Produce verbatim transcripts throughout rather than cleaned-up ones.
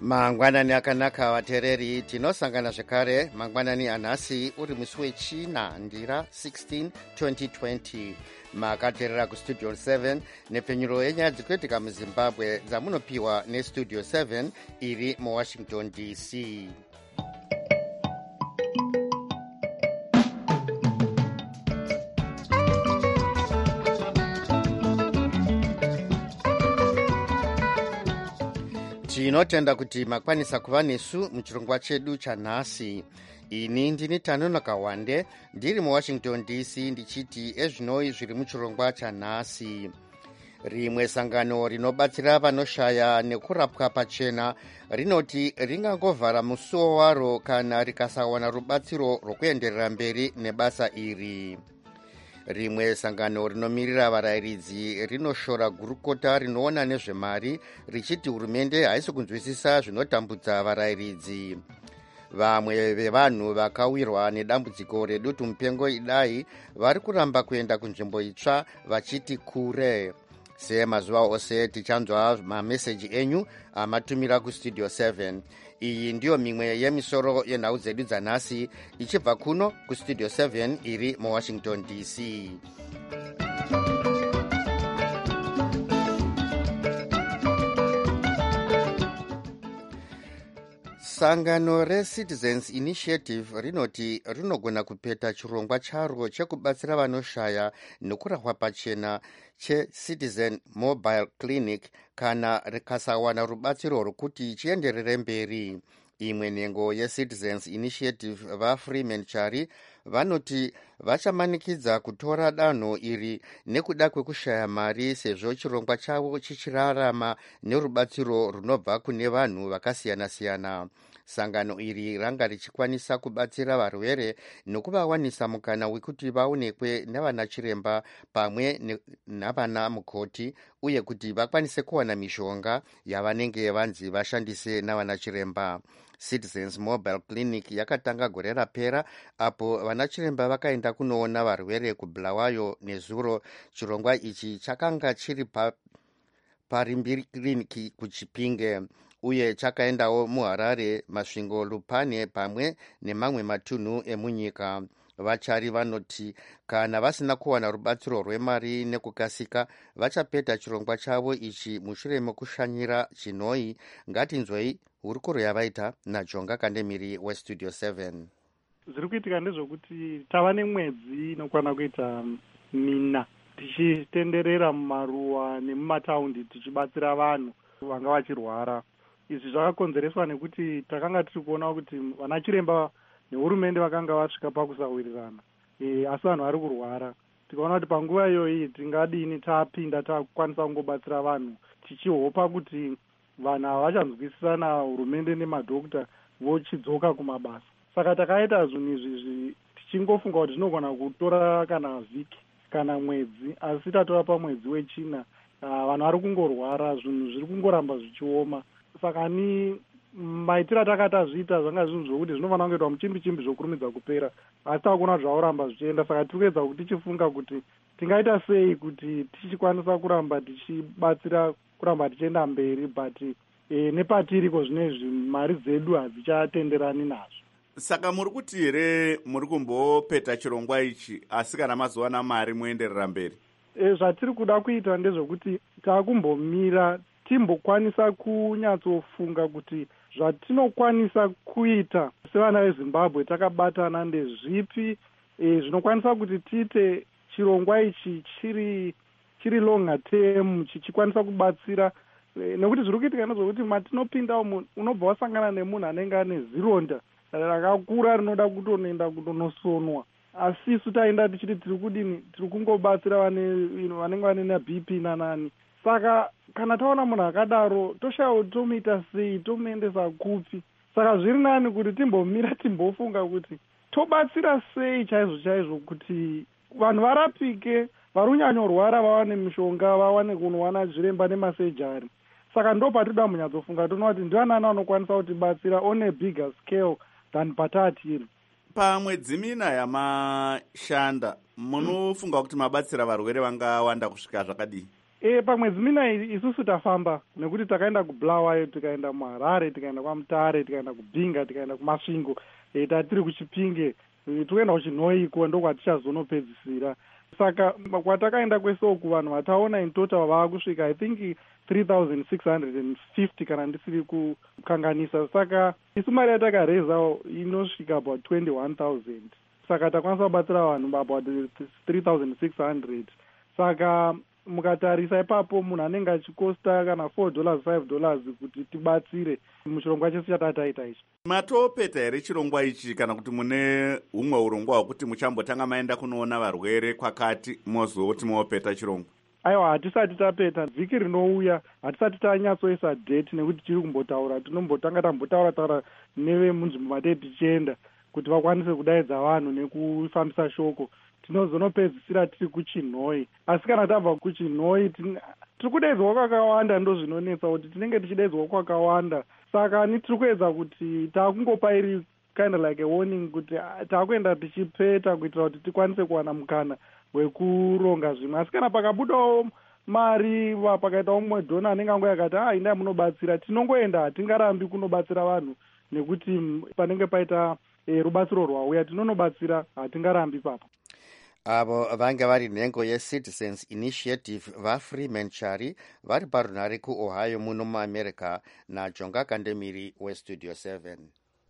mangwanani akanaka vateereri, tinosangana zvekare mangwanani anhasi uri musi wechina ndira sixteen twenty twenty. makateerera kustudio seven nepfenyuro yenyaya dziri kuitika muzimbabwe dzamunopiwa nestudio seven iri muwashington D C. tinotenda kuti makwanisa kuva nesu muchirongwa chedu chanhasi. ini ndini Tanonoka Wande ndiri muwashington D C ndichiti ezvinoi zviri muchirongwa chanhasi. rimwe sangano rinobatsira vanoshaya nekurapwa pachena rinoti ringangovhara musuwo waro kana rikasawana rubatsiro rwokuenderera mberi nebasa iri. rimwe sangano rinomirira varayiridzi rinoshora gurukota rinoona nezvemari richiti hurumende haisi kunzwisisa zvinotambudza varayiridzi. vamwe vevanhu vakawirwa nedambudziko redutu mupengo idai vari kuramba kuenda kunzvimbo itsva vachiti kure. semazuva ose tichanzwa mameseji enyu amatumira kustudio seven. iyi ndiyo mimwe yemisoro yenhau dzedu dzanhasi ichibva kuno kustudio seven iri muwashington D C. sangano reCitizens Initiative rinoti rinogona kupeta chirongwa charo chekubatsira vanoshaya nekurapwa pachena cheCitizen Mobile Clinic kana rikasawana rubatsiro rwokuti chienderere mberi. imwe nhengo yeCitizens Initiative vaFreeman Chari vanoti vachamanikidza kutora danho iri nekuda kwekushaya mari sezvo chirongwa chavo chichirarama nerubatsiro runobva kune vanhu vakasiyana-siyana. sangano iri ranga richikwanisa kubatsira varwere nokuvawanisa mukana wekuti vaonekwe navana chiremba pamwe navana mukoti uye kuti vakwanise kuwana mishonga yavanenge vanzi vashandise navana chiremba. Citizens Mobile Clinic yakatanga gore rapera apo vana chiremba vakaenda kunoona varwere kuBulawayo nezuro. chirongwa ichi chakanga chiri pa parimbiri kiriniki kuChipinge uye chakaendawo muHarare, Masvingo, Lupane pamwe nemamwe matunhu emunyika. vachari vanoti kana vasina kuwana rubatsiro rwemari nekukasika vachapeta chirongwa chavo ichi mushure mekushanyira chinoi. ngatinzwei hurukuro yavaita naJonga Kandemiri westudio seven. zviri kuitika ndezvokuti tava nemwedzi inokwana kuita mina tichitenderera mumaruwa nemumataundi tichibatsira vanhu vanga vachirwara. izvi zvakakonzereswa nekuti takanga tiri kuona kuti vana chiremba nehurumende vakanga vasvika pakusawirirana, e, asi vanhu vari kurwara. tikaona kuti panguva iyoyi tingadini tapinda takwanisa kungobatsira vanhu tichihopa kuti vanhu havachanzwisisana hurumende nemadhokota vochidzoka kumabasa. saka takaita zvinhu izvi tichingofunga kuti zvinogona kutora kana vhiki kana mwedzi, asi tatora pamwedzi wechina. uh, vanhu vari kungorwara, zvinhu zviri kungoramba zvichioma. saka ni maitiro atakatazviita zvanga zvinhu zvokuti zvinofanira kungoitwa muchimbi chimbi zvokurumidza kupera, asi takuona zvauramba zvichienda. saka tiri kuedza kuti tichifunga kuti tingaita sei kuti tichikwanisa kuramba tichibatsira kuramba tichienda mberi, but e, nepatiriko zvinezvi mari dzedu hadzichatenderani nazvo. saka muri kuti here muri kumbopeta chirongwa ichi asi kana mazowana mari moenderera mberi? E, zvatiri kuda kuita ndezvokuti takumbomira timbokwanisa kunyatsofunga kuti zvatinokwanisa kuita sevana veZimbabwe takabatana ndezvipi e, zvinokwanisa kuti tiite chirongwa ichi chiri chiri long term chichikwanisa kubatsira e, nekuti zviri kuitika ndezvokuti matinopinda umu unobva wasangana nemunhu anenge ane zironda rakakura rinoda kutonoenda kutonosonwa, asi isu taenda tichiti tiri kudini, tiri kungobatsira vanenge vane naB P nanani. saka kana taona munhu akadaro toshayiwa kuti tomuita sei, tomuendesa kupi. saka zviri nani kuti timbomira timbofunga kuti tobatsira sei chaizvo chaizvo kuti vanhu varapike, vari kunyanyorwara vawane mishonga, vawane kunowana zviremba nemasejari. saka ndo patinoda munyatsofunga toona kuti ndivanani vanokwanisa kutibatsira on a bigger scale than patatiri. pamwedzi mina yamashanda munofunga kuti mabatsira varwere vangawanda kusvika zvakadii? e pamwedzi mina isusu tafamba nekuti takaenda kubulawayo, tikaenda muharare, tikaenda kwamutare, tikaenda kubhinga, tikaenda kumasvingo, e, tatiri kuchipinge, e, toenda kuchinhoiko ndokwatichazonopedzisira. Saka kwatakaenda kwese uku vanhu vataona in total vaakusvika I think three thousand six hundred fifty kana ndisiri kukanganisa. Saka isu mari yatakareza inosvika about twenty-one thousand. Saka takwanisa kubatsira vanhu about three thousand six hundred. Saka mukatarisa ipapo munhu anenge achikosta kana four dollars five dollars kuti tibatsire muchirongwa chesu chatataita ichi. Matopeta here chirongwa ichi kana kuti mune humwe urongwa hwekuti muchambotanga maenda kunoona varwere kwakati mozoti mopeta chirongwa? Aiwa, hatisati tapeta. Vhiki rinouya hatisati tanyatsoisa date nekuti tiri kumbotaura, tinombotanga tambotaura taura nevemunzvimbo matei tichienda kuti vakwanise kudaidza vanhu nekufambisa shoko. Tinozonopedzisira tiri kuchinhoi, asi kana tabva kuchinhoi tiri kudaidzwa kwakawanda, ndo zvinonetsa kuti tinenge tichidaidzwa kwakawanda. Saka ni tiri kuedza kuti taakungopa iri kind of like a warning kuti taakuenda tichipeta kuitira kuti tikwanise kuwana mukana wekuronga zvimwe. Asi kana pakabudawo mari, pakaitawo mumwe dhona anenge ango yakati ah indai munobatsira, tinongoenda, hatingarambi kunobatsira vanhu nekuti panenge paita e, rubatsiro rwauya tinonobatsira, hatingarambi papo. Avo vanga vari nhengo yeCitizens Initiative vaFreeman Chari vari parunhare kuOhio muno muAmerica naJonga Kandemiri weStudio seven.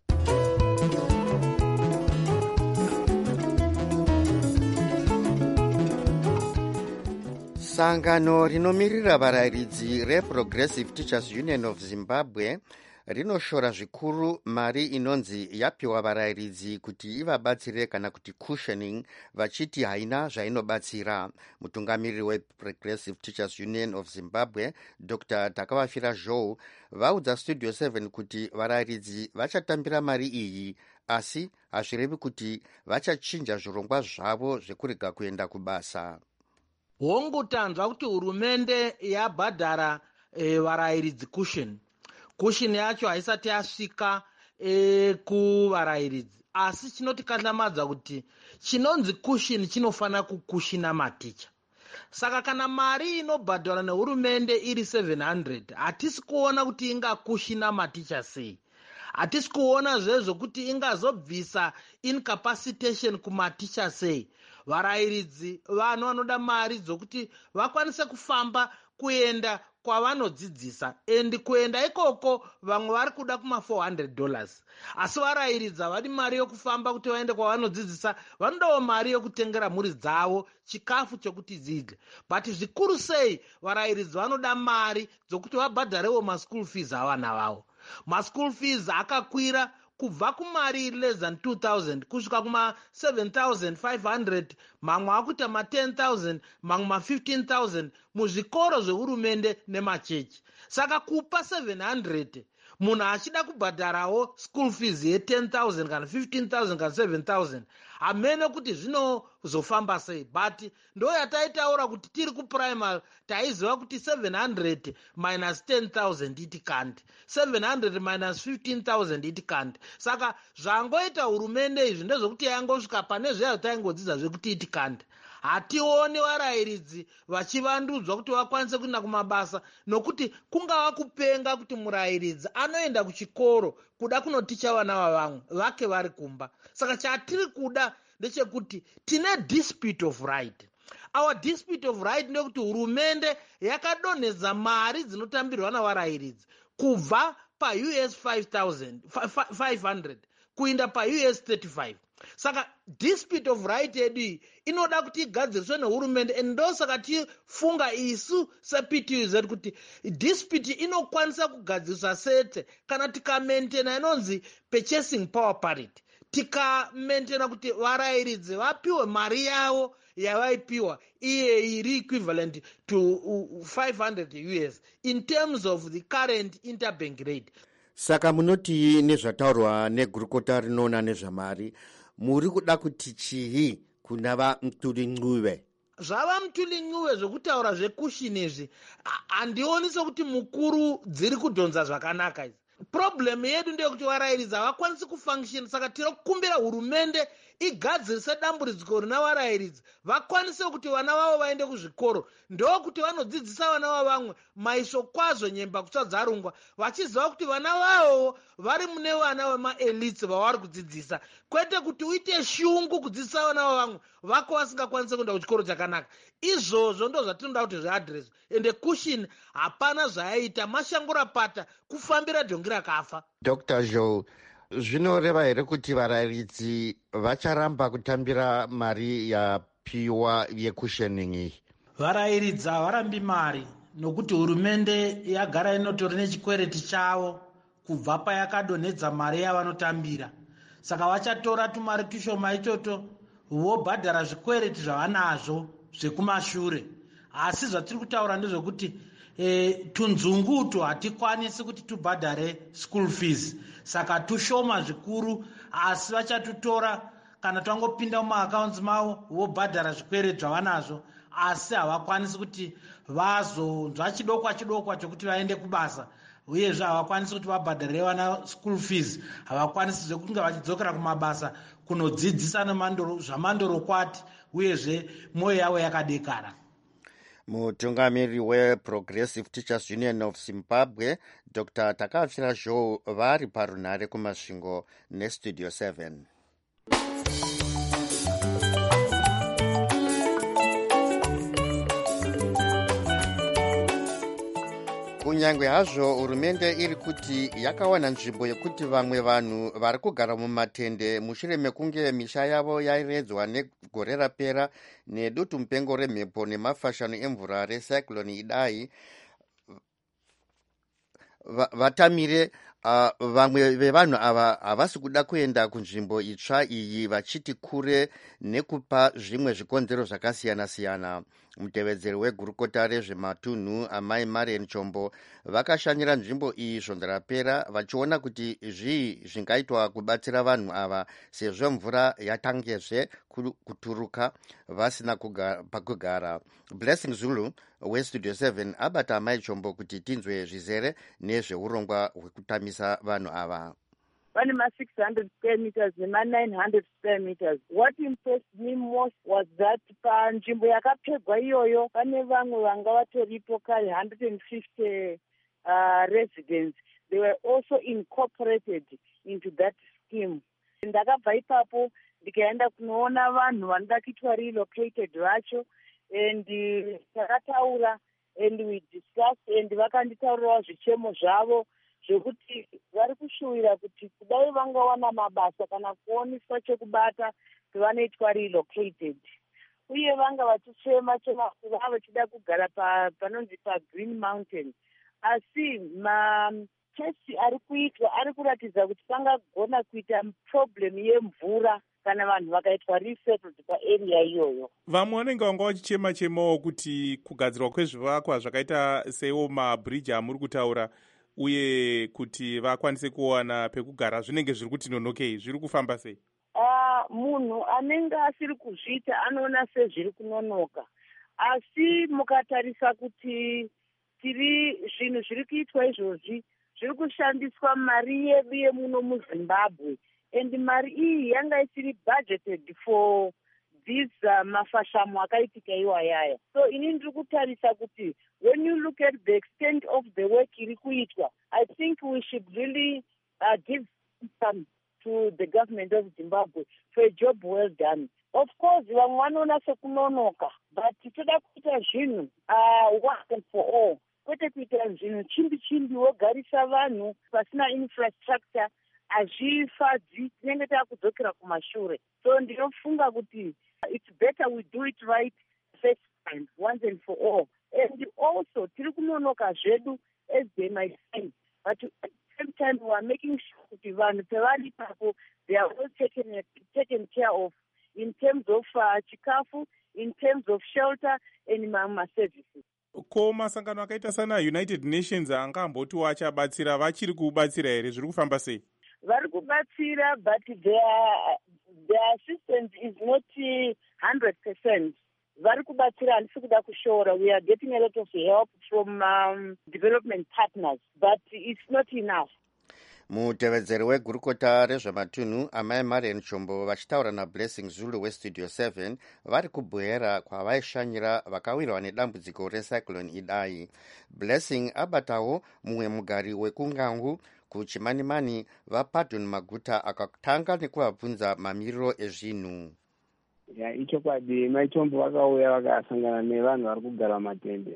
Sangano rinomirira varayiridzi reProgressive Teachers Union of Zimbabwe rinoshora zvikuru mari inonzi yapiwa varayiridzi kuti ivabatsire kana kuti cushioning, vachiti haina zvainobatsira. Mutungamiriri weProgressive Teachers Union of Zimbabwe Doctor Takavafira Joe vaudza Studio seven kuti varayiridzi vachatambira mari iyi, asi hazvirevi kuti vachachinja zvirongwa zvavo zvekurega kuenda kubasa. Hongu tanzwa kuti hurumende yabhadhara e, varayiridzi cushion. Cushion yacho haisati yasvika e, kuvarayiridzi, asi chinotikatlamadza kuti chinonzi cushion chinofana kukushina maticha. Saka kana mari inobhadhara nehurumende iri seven hundred, hatisi kuona kuti ingakushina maticha sei. Hatisi kuona zvezvo kuti ingazobvisa incapacitation kumaticha sei. Varayiridzi vanhu vanoda mari dzokuti vakwanise kufamba kuenda kwavanodzidzisa, endi kuenda ikoko vamwe vari kuda kuma four hundred dollars. Asi varayiridzi havadi mari yokufamba kuti vaende kwavanodzidzisa, vanodawo mari yokutengera mhuri dzavo chikafu chokuti dzidye. But zvikuru sei varayiridzi vanoda mari dzokuti vabhadharewo maschool fees avana vavo. Maschool fees akakwira kubva kumari less than two thousand kusvika kuma seven thousand five hundred, mamwe akuita ma ten thousand, mamwe ma fifteen thousand muzvikoro zvehurumende nemachechi. Saka kupa seven hundred munhu achida kubhadharawo school fees ye ten thousand kana fifteen thousand kana seven thousand, hamene kuti zvinozofamba sei. But ndo yataitaura kuti tiri kuprimary taiziva kuti seven hundred minus ten thousand iti kanti, seven hundred minus fifteen thousand iti kanti. Saka zvangoita hurumende izvi ndezvokuti yangosvika pane zveya taingodzidza zvekuti iti kanti. Hationi varayiridzi vachivandudzwa kuti vakwanise kuenda kumabasa, nokuti kungava kupenga kuti murayiridzi anoenda kuchikoro kuda kunoticha vana vavamwe vake vari kumba. Saka chatiri kuda ndechekuti tine dispute of right. Our dispute of right ndekuti hurumende yakadonhedza mari dzinotambirwa navarayiridzi kubva pa U S five hundred kuinda pa U S thirty-five. Saka dispute of right yedu inoda kuti igadziriswe nehurumende, endo saka tifunga isu seP T U Z kuti dispute inokwanisa kugadziriswa sete kana tika maintain inonzi purchasing power parity. Tika maintain kuti varayiridzi vapiwe mari yavo yavaipiwa iye iri equivalent to five hundred U S in terms of the current interbank rate. Saka munoti nezvataurwa negurukota rinoona nezvamari, muri kuda kuti chii kuna vaMtulincuve? Zvava Mtulincuve zvokutaura zvekushini izvi handioni sokuti mukuru dziri kudhonza zvakanaka idzi. Problem yedu ndeyekuti varayiridzi havakwanisi kufunction. Saka tiri kukumbira hurumende igadzirise dambudziko rina varayiridzi vakwanise kuti vana vavo vaende kuzvikoro, ndokuti vanodzidzisa vana vavamwe maisho kwazvo nyemba kutsva dzarungwa, vachiziva kuti vana vavo vari mune vana vemaelits vavari kudzidzisa, kwete kuti uite shungu kudzidzisa vana vavamwe vako vasingakwanise kuenda kuchikoro chakanaka. Izvozvo ndo zvatinoda kuti zviadreswe, ende Cushion hapana zvaaita, mashangura pata kufambira dhongi rakafa. Doctor Joe, zvinoreva here kuti varayiridzi vacharamba kutambira mari yapiwa yecushioning iyi? Varayiridzi havarambi mari, nokuti hurumende yagara inotori nechikwereti chavo kubva payakadonhedza mari yavanotambira. Saka vachatora tumari tushoma ichoto vobhadhara zvikwereti zvavanazvo zvekumashure. Asi zvatiri kutaura ndezvekuti e, tunzungutu hatikwanisi kuti tubhadhare school fees, saka tushoma zvikuru, asi vachatutora kana twangopinda mumaakaunts mavo vobhadhara zvikwereti zvavanazvo, asi havakwanisi kuti vazonzwa chidokwa chidokwa chokuti vaende kubasa, uyezve havakwanisi kuti vabhadharire vana school fees, havakwanisi zvekunge vachidzokera kumabasa kunodzidzisa zvamandorokwati, uyezve mwoyo yavo yakadekara. Mutungamiri weProgressive Teachers Union of Zimbabwe, Doctor Takafira Joe, vari parunare kumasvingo nestudio seven. Kunyange hazvo hurumende iri kuti yakawana nzvimbo yekuti vamwe vanhu vari kugara mumatende mushure mekunge misha yavo yairedzwa negore rapera nedutu mupengo remhepo nemafashano emvura recyclone Idai, vatamire uh, vamwe vevanhu ava havasi kuda kuenda kunzvimbo itsva iyi, vachiti kure nekupa zvimwe zvikonzero zvakasiyana-siyana. Mutevedzeri wegurukota rezvematunhu amai Marian Chombo vakashanyira nzvimbo iyi svondo rapera, vachiona kuti zvii zvingaitwa kubatsira vanhu ava sezvo mvura yatangezve kuturuka vasina pakugara. Blessing Zulu westudio seven abata amai Chombo kuti tinzwe zvizere nezveurongwa hwekutamisa vanhu ava. One ma six hundred square meters nema nine hundred square meters. What impressed me most was that panzvimbo yakapfegwa iyoyo pane vamwe vanga vatoripo kare one hundred fifty uh, residents. They were also incorporated into that scheme. Ndakabva ipapo ndikaenda kunoona vanhu vanoda kuitwa relocated vacho, and takataura and we discussed, and vakanditaurirawo zvichemo zvavo zvekuti vari kushuwira kuti kudai vangawana mabasa kana kuoniswa chekubata kwavanoitwa relocated, uye vanga vachichema chema kuti vava vachida kugara panonzi paGreen Mountain. Asi matesti ari kuitwa ari kuratidza kuti pangagona kuita problem yemvura kana vanhu vakaitwa resettled paarea iyoyo. Vamwe vanenge vanga vachichema chemawo kuti kugadzirwa kwezvivakwa zvakaita seiwo mabridge amuri kutaura, uye kuti vakwanise kuwana pekugara, zvinenge zviri kuti nonokei, zviri kufamba sei? Uh, munhu anenge asiri kuzviita anoona sezviri kunonoka, asi mukatarisa kuti tiri zvinhu zviri kuitwa izvozvi zviri kushandiswa mari yedu yemuno muZimbabwe, and mari iyi yanga isiri budgeted for this uh, mafashamo akaitika iwayaya. So ini ndiri kutarisa kuti when you look at the extent of the work iri kuitwa, I think we should really uh, give some to the government of Zimbabwe for a job well done. Of course, vamwe vanoona sekunonoka, but toda kuita zvinhu uh, once and for all. Kwete kuita zvinhu chimbi chimbi wogarisa vanhu pasina infrastructure, hazvifadzi, tinenge takudzokera kumashure. So ndinofunga kuti it's better we do it right first time, once and for all. And also, tiri kunonoka zvedu as they might say, but at the same time we are making sure kuti vanhu pevari papo they are well taken, taken care of in terms of uh, chikafu, in terms of shelter and mama services. Ko masangano akaita sana United Nations angambotiwo achabatsira, vachiri kubatsira here, zviri kufamba sei? Vari kubatsira, but their, their assistance is not one hundred percent. Vari kubatsira handisi kuda kushora. We are getting a lot of help from um, development partners, but it's not enough. mutevedzeri wegurukota rezvematunhu amai marian chombo vachitaura nablessing zulu westudio seven vari kubwera kwavaishanyira vakawirwa nedambudziko recyclone idai. Blessing abatawo mumwe mugari wekungangu kuchimanimani vaPardon Maguta akatanga nekuvabvunza mamiriro ezvinhu. Ya ichokwadi maichombo vakauya vakasangana nevanhu vari kugara matende.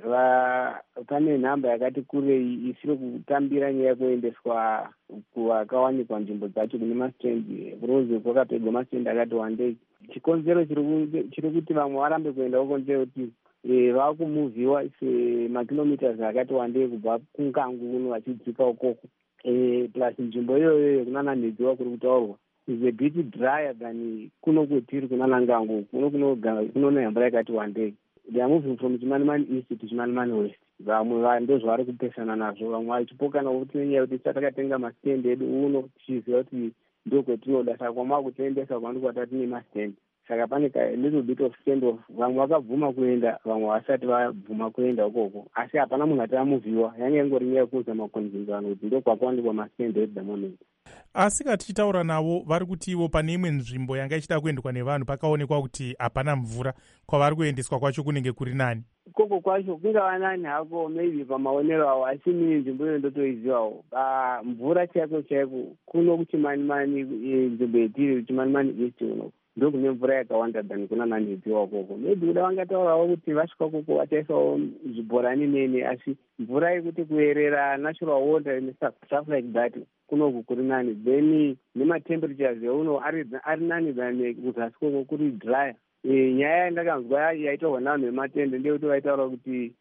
Pane nhamba yakati kurei isiri kutambira nyaya yekuendeswa kuvakawanikwa nzvimbo dzacho kune masitendi kurozi kwakapedwa masitendi akati wandei. Chikonzero chiri kuti vamwe varambe kuenda uko ndechekuti vava kumuvhiwa semakilomitas akati wandei kubva kungangu kuno vachidzika ukoko. Plus nzvimbo iyoyo kunana nhedziwa kuri kutaurwa is a bit drier than kuno kwetiri kunana ngangu kuno kunoona mvura yakati wandei. They are moving from Chimanimani East to Chimanimani West. Vamwe ndozvavari kupesana nazvo, vamwe vachipokana kuti nenyaya yekuti takatenga masitendi edu uno tichiziva kuti ndokwetinoda, saka kwamava kutiendesa kwandi kwatatine masitendi. Saka pane ka little bit of stand off. Vamwe vakabvuma kuenda, vamwe vasati vabvuma kuenda ukoko, asi hapana munhu ati amuvhiwa. Yange ingori nyaya yekuudza makonzvinzo vanhu kuti ndokwakawandikwa masitendi at the moment. Asi tichitaura navo vari kuti ivo pane imwe nzvimbo yanga ichida kuendwa nevanhu pakaonekwa kuti hapana mvura, kwavari kuendeswa kwacho kunenge kuri nani? Koko kwacho kungava nani hako maybe pamaonero avo, asi mini nzvimbo iyo ndotoizivawo. Mvura chaiko chaiko kuno kuchimanimani nzvimbo yetiri Chimanimani East uno ndokune mvura yakawanda than kuna nanhedziwa koko. Maybe kuda vangataurawo kuti vasvika koko vataisawo zvibhorani nene, asi mvura yekuti kuerera natural water and stuff like that kunoku kuri nani. Then nematemperatures euno ari nani than kuzasi koko kuri dry. Nyaya yandakanzwa yaitaurwa navanhu vematende ndeyekuti vaitaura kuti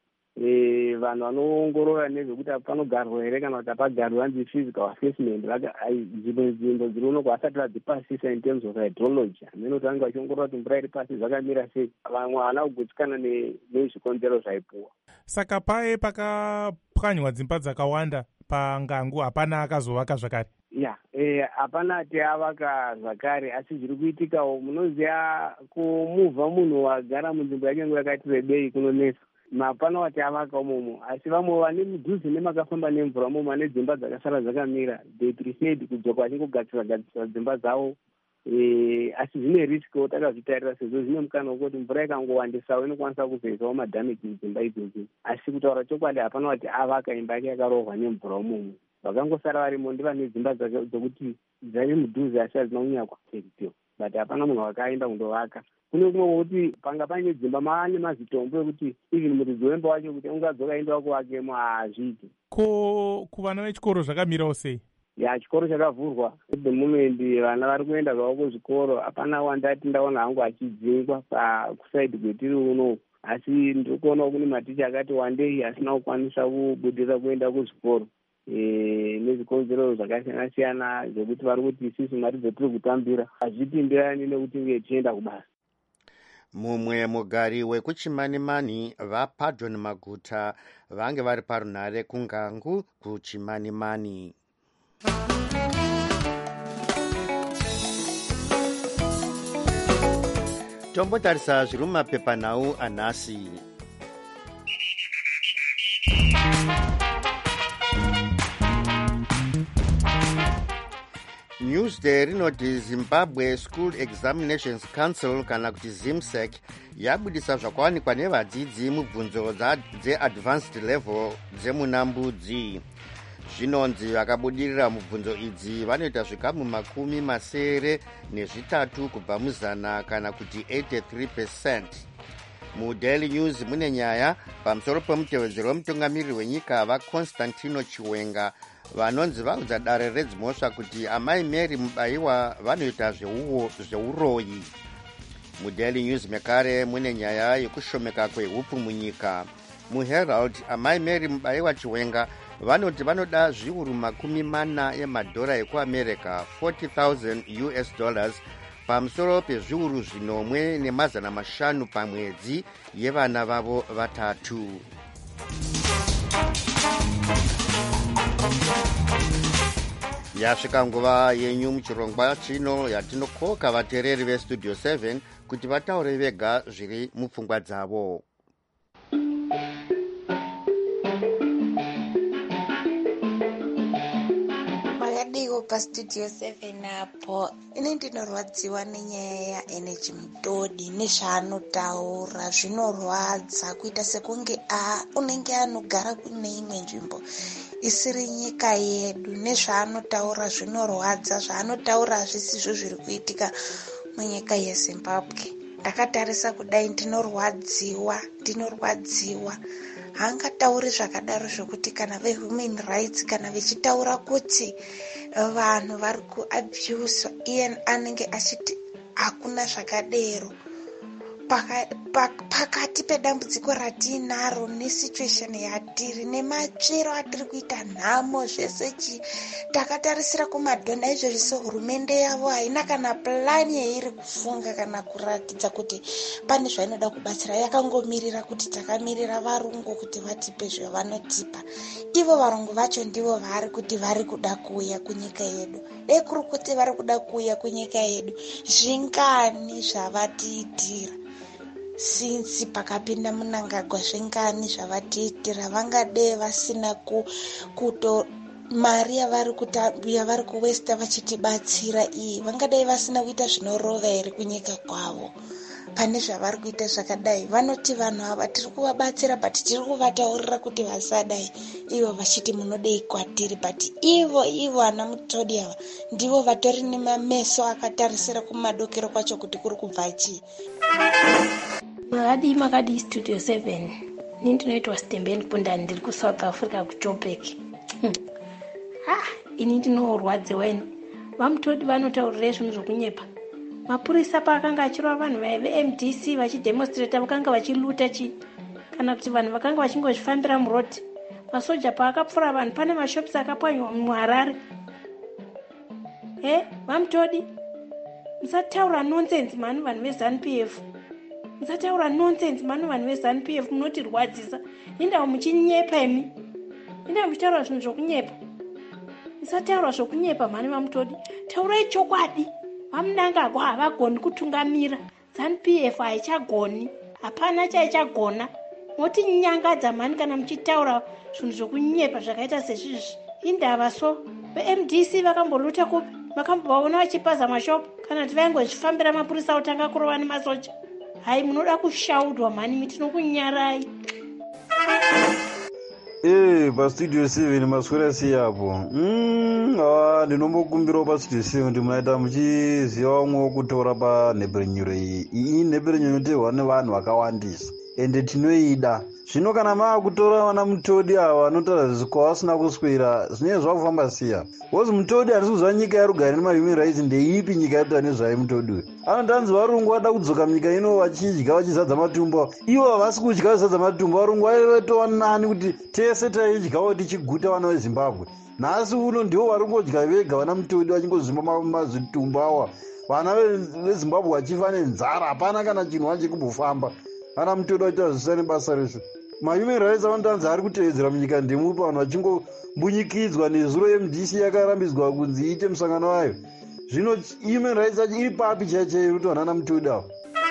vanhu vanoongorora nezvekuti panogarwa here kana kuti hapagarwi vanzi physical assessment, nzvimbo dziri unoko vasati vadzipasisa in terms of hydrology. Hamene kuti vange vachiongorora kuti mvura iri pasi zvakamira sei, vamwe havana kugutsikana nezvikonzero zvaipuwa. Saka paye pakapwanywa dzimba dzakawanda pangangu hapana akazovaka zvakare? Ya, hapana ati avaka zvakare, asi zviri kuitikawo munoziva kumuvha munhu wagara munzvimbo yake nguva yakati rebei kunonesa. Mapana wati avaka umomo, asi vamwe vane mudhuze nemakafamba nemvura umomo ane dzimba dzakasara dzakamira, they preferred kudzoka vachingogadzira gadzira dzimba dzavo. Asi zvine risk takazvitarira sezvo zvine mukana wekuti mvura ikangowandisawo inokwanisa kuzoisawo madhameji mudzimba idzodzo. Asi kutaura chokwadi hapana wati avaka imba yake yakarohwa nemvura umomo. Vakangosara varimo ndivane dzimba dzokuti dzari mudhuze asi hadzina kunyanya kuafektiwa, but hapana munhu wakaenda kundovaka. Kune kumwe kuti panga paine dzimba maane mazitombo ekuti even muridzi wemba wacho kuti ungadzoka aenda kuvakemo hazviiti. Ko kuvana vechikoro zvakamirawo sei? Ya, chikoro chakavhurwa at the moment, vana vari kuenda zvavo kuzvikoro. Hapana wandati ndaona hangu achidzingwa pakusaidi kwetiri uno, asi ndikuonawo kune maticha akati wandei asina kukwanisa kubudira kuenda kuzvikoro nezvikonzero zvakasiyana siyana zvekuti vari kuti isusu mari dzetiri kutambira hazvipindirani nekuti nge tichienda kubasa. Mumwe mugari wekuchimanimani vaPardon Maguta vange vari parunhare kungangu kuchimanimani. Tombotarisa zviri mumapepanhau anhasi. Newsday rinoti Zimbabwe School Examinations Council kana kuti ZIMSEC yabudisa zvakawanikwa nevadzidzi mubvunzo dzeadvanced level dzemunambudzi. Zvinonzi vakabudirira mubvunzo idzi vanoita zvikamu makumi masere nezvitatu kubva muzana kana kuti eighty-three percent. MuDaily News mune nyaya pamusoro pemutevedzeri wemutungamiriri wenyika vaConstantino Chiwenga vanonzi vaudza dare redzimhosva kuti amai Mary Mubaiwa vanoita zveuroyi. MuDaily News mekare mune nyaya yekushomeka kwehupu munyika. MuHerald amai Mary Mubaiwa Chiwenga vanoti vanoda zviuru makumi mana emadhora ekuamerica forty thousand U S dollars pamusoro pezviuru zvinomwe nemazana mashanu pamwedzi yevana vavo vatatu. Yasvika nguva yenyu muchirongwa chino yatinokoka vateereri vestudio seven kuti vataure vega zviri mupfungwa dzavo. apo pastudio seven apo ine ndinorwadziwa nenyaya yaenergy Mudodi nezvaanotaura zvinorwadza kuita sekunge a unenge anogara kune imwe nzvimbo isiri nyika yedu. Nezvaanotaura zvinorwadza, zvaanotaura hazvisizvo zviri kuitika munyika yeZimbabwe. Ndakatarisa kudai ndinorwadziwa ndinorwadziwa haangatauri zvakadaro zvokuti kana vehuman rights kana vechitaura kuti vanhu vari kuabhuswa iye anenge achiti hakuna zvakadero. Pakati pedambudziko ratinaro nesituation yatiri nematsvero atiri kuita nhamo zvese chi takatarisira kumadhonha izvo zvise hurumende yavo haina kana plani yairi kufunga kana kuratidza kuti pane zvainoda kubatsira. Yakangomirira kuti takamirira varungu kuti vatipe zvavanotipa. Ivo varungu vacho ndivo vari kuti vari kuda kuuya kunyika yedu. Dei kuri kuti vari kuda kuuya kunyika yedu zvingani zvavatiitira since pakapinda munangagwa zvingani zvavatiitira. Vangadei vasina ku, kuto mari yavari yavari kuwesta vachitibatsira iyi vangadei vasina kuita zvinorova here kunyika kwavo. Pane zvavari kuita zvakadai vanoti vanhu ava tiri kuvabatsira but tiri kuvataurira kuti vasadai, ivo vachiti munodei kwatiri. But ivo ivo ana Mudodi ava ndivo vatori nemameso akatarisira kumadokero kwacho kuti kuri kubva chii. Makadi makadi studio seven ni ndinoitwa Stembeni Pundani ndiri kuSouth Africa kuJoburg. Ah, ini ndinorwadziwa ini. VaMudodi vanotaurira zvinhu zvokunyepa. Mapurisa paakanga achirova vanhu ve-M D C vachidemonstrata vakanga vachiluta chi kana kuti vanhu vakanga vachingozvifambira murodi. Masoja paakapfura vanhu pane mashops akapwanywa muHarare. Eh, VaMudodi musataura nonsense manu vanhu veZANU P F. Musataura nonsense manu vanhu veZANU P F munotirwadzisa. Indawo muchinyepa imi. Indawo muchitaura zvinhu zvokunyepa. Musataura zvokunyepa manu VaMudodi. Taurai chokwadi. Vamunangagwa havagoni kutungamira. ZANU P F haichagoni. Hapana chaichagona. Moti nyangadza mani kana muchitaura zvinhu zvokunyepa zvakaita sezvizvi. Indava so. Ve-M D C vakamboluta kupi? Vakambovaona vachipaza mashopu kana kuti vaingozvifambira mapurisa otanga kurova nemasoja. Hai munoda kushaudwa mani mitinokunyarai. Eh, pastudio seven maswera siyapo. Mm, ah, ndinombokumbirawo pastudio seven kuti munaita muchiziva vamwewo kutora panhebherenyuro iyi. Iyi nhebherenyuro inoteerwa nevanhu vakawandisa. Ende tinoida. Zvino kana maakutora vana Mudodi ava vanotaura kwavasina kuswera, zvinenge zvakufamba siya. Wozi Mudodi handisi kuziva nyika yarugare nemahuman rights ndeipi nyika yatoita nezvayo Mudodi uyu. Anotanzi varungu vada kudzoka munyika ino vachidya vachizadza matumbu. Ivo havasi kudya vachizadza matumbu. Varungu vaitova nani kuti tese taidyawo tichiguta vana veZimbabwe. Nhasi uno ndivo vari kungodya vega vana Mudodi vachingozvimba mazvitumbu awa. Vana veZimbabwe vachifa nenzara, hapana kana chinhu vache kumbofamba. Vana Mudodi vaita zvisina nebasa resu. Mahuman rights anotanzi ari kutevedzera munyika ndemupa vanhu vachingombunyikidzwa nezuro ye-M D C yakarambidzwa kunzi iite musangano wayo. Zvino human rights yacho iri papi chaichaiyo kuti vanana Mudodi ava.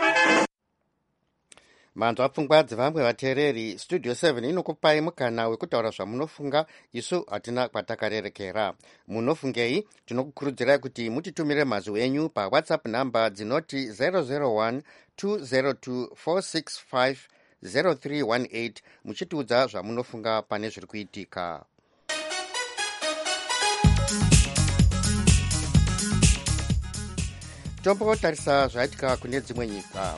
Manzwa pfungwa dzevamwe vateereri. Studio seven inokupai mukana wekutaura zvamunofunga, isu hatina kwatakarerekera. Munofungei? Tinokukurudzirai kuti mutitumire mazwi enyu paWhatsApp namba dzinoti zero zero one two zero two four six five zero three one eight muchitiudza zvamunofunga pane zviri kuitika. Tombotarisa zvaitika kune dzimwe nyika.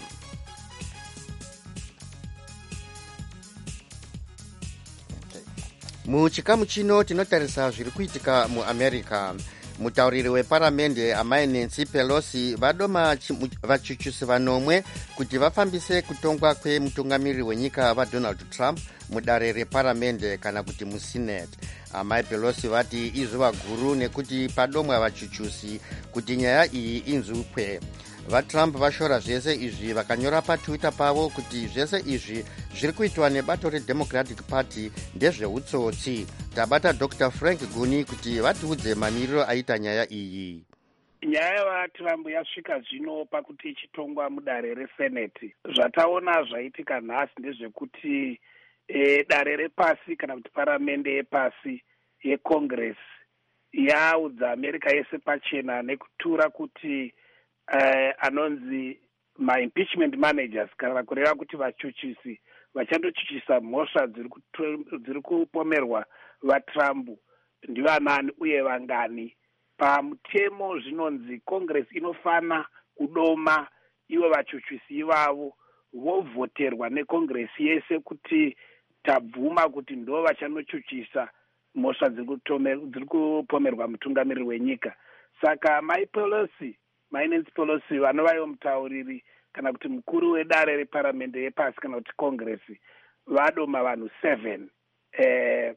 Muchikamu chino tinotarisa zviri kuitika muAmerica. Mutauriri weparamende amai Nancy Pelosi vadoma vachuchusi vanomwe kuti vafambise kutongwa kwemutungamiriri wenyika vaDonald Trump mudare reparamende kana kuti muSenate. Amai Pelosi vati izuva guru nekuti padomwa vachuchusi kuti nyaya iyi inzukwe. VaTrump vashora zvese izvi vakanyora paTwitter pavo kuti zvese izvi zviri kuitwa nebato reDemocratic Party ndezveutsotsi. Tabata Doctor Frank Guni kuti vatiudze mamiriro aita nyaya iyi. Nyaya yavaTrump yasvika zvino pakuti ichitongwa mudare reSenate. Zvataona zvaitika nhasi ndezvekuti e, dare repasi kana kuti paramende yepasi yeCongress yaudza america yese pachena nekutura kuti uh, anonzi maimpeachment managers kana kureva kuti vachuchisi vachandochuchisa mhosva dziri kupomerwa vatrump ndivanani uye vangani. Pamutemo zvinonzi congress inofana kudoma ivo vachuchisi ivavo vovhoterwa necongress yese kuti tabvuma kuti ndo vachanochuchisa mhosva dziri kupomerwa mutungamiriri wenyika. Saka mai Pelosi mai Nancy Pelosi vanovaiwo mutauriri kana kuti mukuru wedare reparamende yepasi kana kuti congress vadoma vanhu seven eh,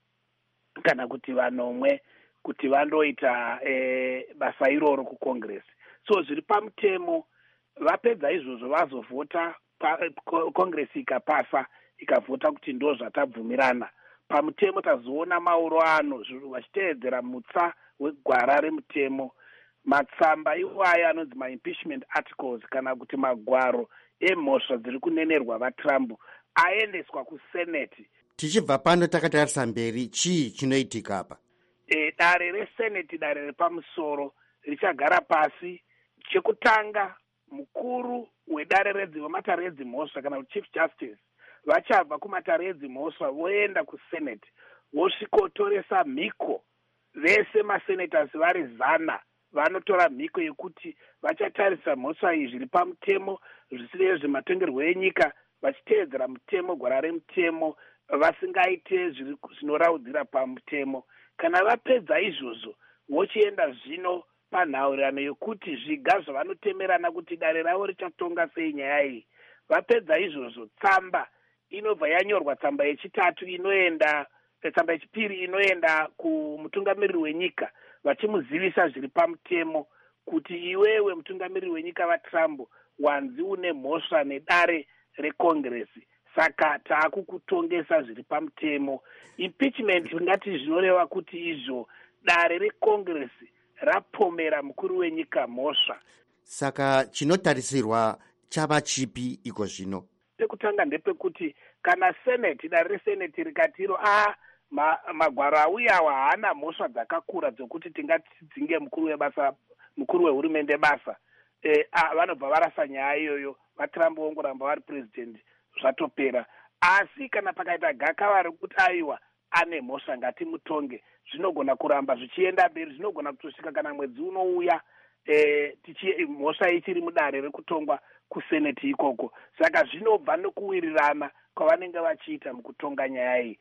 kana kuti vanomwe kuti vandoita eh, basa iroro kucongress. So zviri pamutemo vapedza izvozvo vazovhota congress ikapasa ikavhota kuti ndo zvatabvumirana. Pamutemo tazoona mauro ano vachiteedzera mutsa wegwara remutemo. Matsamba iwaya anonzi maimpeachment articles kana kuti magwaro emhosva dziri kunenerwa vatrump aendeswa kuseneti. Tichibva pano takatarisa mberi, chii chinoitika apa? E, dare reseneti dare repamusoro richagara pasi. Chekutanga mukuru wedare redzivamatare edzimhosva kana chief justice vachabva kumatare edzimhosva voenda kuseneti vosvikotoresa mhiko. Vese masenators vari zana vanotora mhiko yekuti vachatarisa mhosva iyi zviri pamutemo zvisiri zvematongerwo enyika vachiteedzera mutemo gwara remutemo vasingaite zvinoraudzira pamutemo. Kana vapedza izvozvo vochienda zvino panhaurirano yokuti zviga zvavanotemerana kuti dare ravo richatonga sei nyaya iyi. Vapedza izvozvo tsamba inobva yanyorwa, tsamba yechitatu inoenda tsamba yechipiri inoenda kumutungamiriri wenyika vachimuzivisa zviri pamutemo kuti iwewe mutungamiriri wenyika vatrump wanzi une mhosva nedare recongress, saka taakukutongesa zviri pamutemo. Impeachment ngati zvinoreva kuti izvo dare recongress rapomera mukuru wenyika mhosva. Saka chinotarisirwa chava chipi iko zvino? Pekutanga ndepekuti kana seneti dare reseneti rikatiro a ma, magwaro auyawa haana mhosva dzakakura dzokuti tingatidzinge mukuru webasa mukuru wehurumende basa e, vanobva varasa nyaya iyoyo. Vatrump vongoramba vari president zvatopera. Asi kana pakaita gakava rekuti aiwa ane mhosva ngatimutonge, zvinogona kuramba zvichienda mberi. Zvinogona kutosvika kana mwedzi unouya e, mhosva ichiri mudare rekutongwa kuseneti ikoko. Saka zvinobva nokuwirirana kwavanenge vachiita mukutonga nyaya iyi.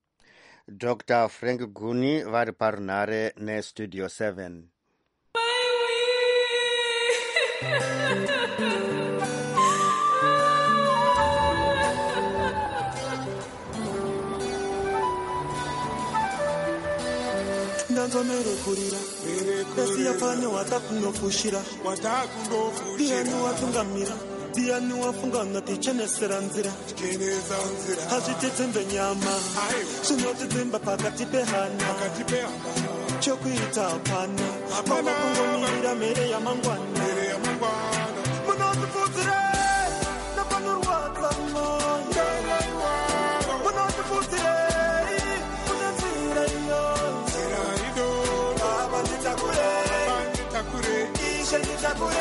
Doctor Frank Guni vari parunhare nestudio seven. ndanzomerekurira esiyafane watakunofushira ndiani watungamira ndiani wafungana tichenesera nzira hazvititsembe nyama zvinotidzimba pakati pehana chokuita hapana pava kungomirira mhere yamangwana munotipfudzire napanorwadza moyo munotipfudzire unenzira iyo ava nditakure ishe nditakure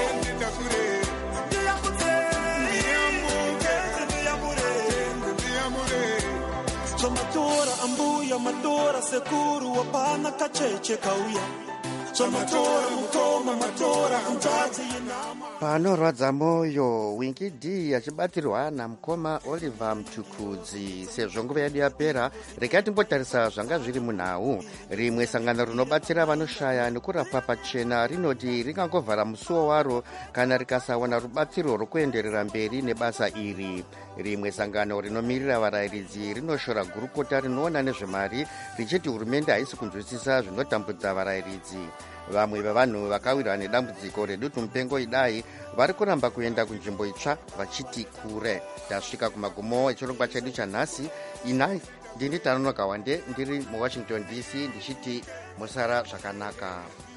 Somatora ambuya matora sekuru wapana kacheche kauya. Somatora mukoma matora mtazi inama. Panorwadza moyo Winky D achibatirwa namukoma Oliver Mtukudzi. Sezvo nguva yedu yapera, regai timbotarisa zvanga zviri munhau. Rimwe sangano rinobatsira vanoshaya nekurapwa pachena rinoti ringangovhara musuwo waro kana rikasawana rubatsiro rwokuenderera mberi nebasa iri. Rimwe sangano rinomirira varayiridzi rinoshora gurukota rinoona nezvemari richiti hurumende haisi kunzwisisa zvinotambudza varayiridzi. Vamwe vavanhu vakawirwa nedambudziko redutu mupengo idai vari kuramba kuenda kunzvimbo itsva vachiti kure. Tasvika kumagumo echirongwa chedu chanhasi. Inai ndini Tanonoka Wande ndiri muWashington D C ndichiti musara zvakanaka.